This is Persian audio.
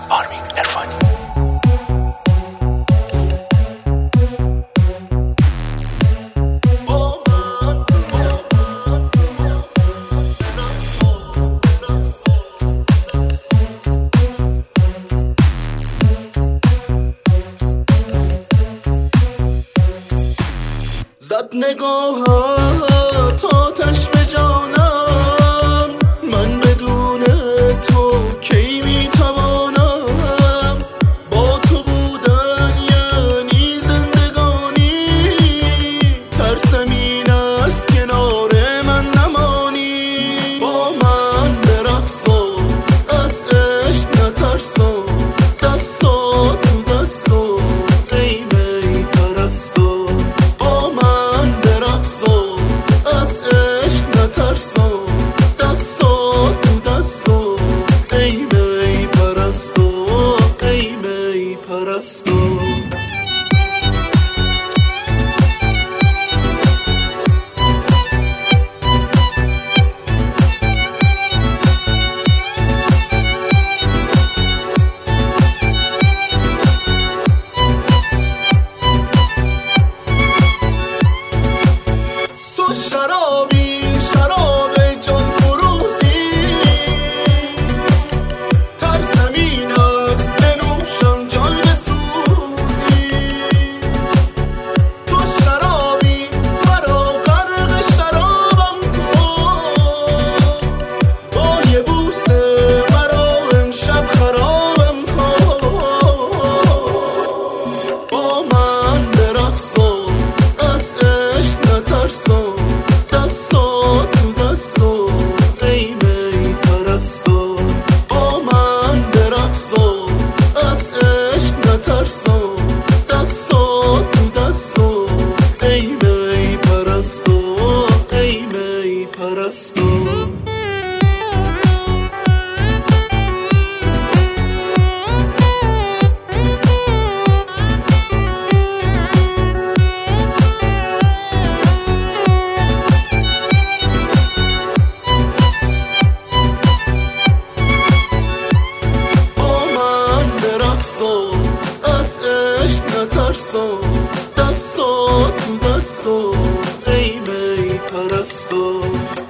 آرمین عرفانی. زد نگاهت آتش به جانم، من بدون تو کی میتوانم؟ با تو بودن یعنی زندگانی، ترسم این است کنار من نمانی. با من برقص و از عشق نترسان، دستات تو دستات ای می پرستان. از عشق نترسان، دستات تو دستات ای می پرستان، ای می پرستان. شرابی شراب جان فروزی، ترسم این است بنوشم جان بسوزی. تو شرابی مرا غرق شرابم کن، با یه بوسه مرا امشب خرابم کن. با من برقص از عشق نترسان، دستات تو دستات ای می پرستان. با من برقص از عشق نترسان، دستات تو دستات ای می پرستان، ای می پرستان. از عشق نترسان، دستات تو دستات ای می پرستان.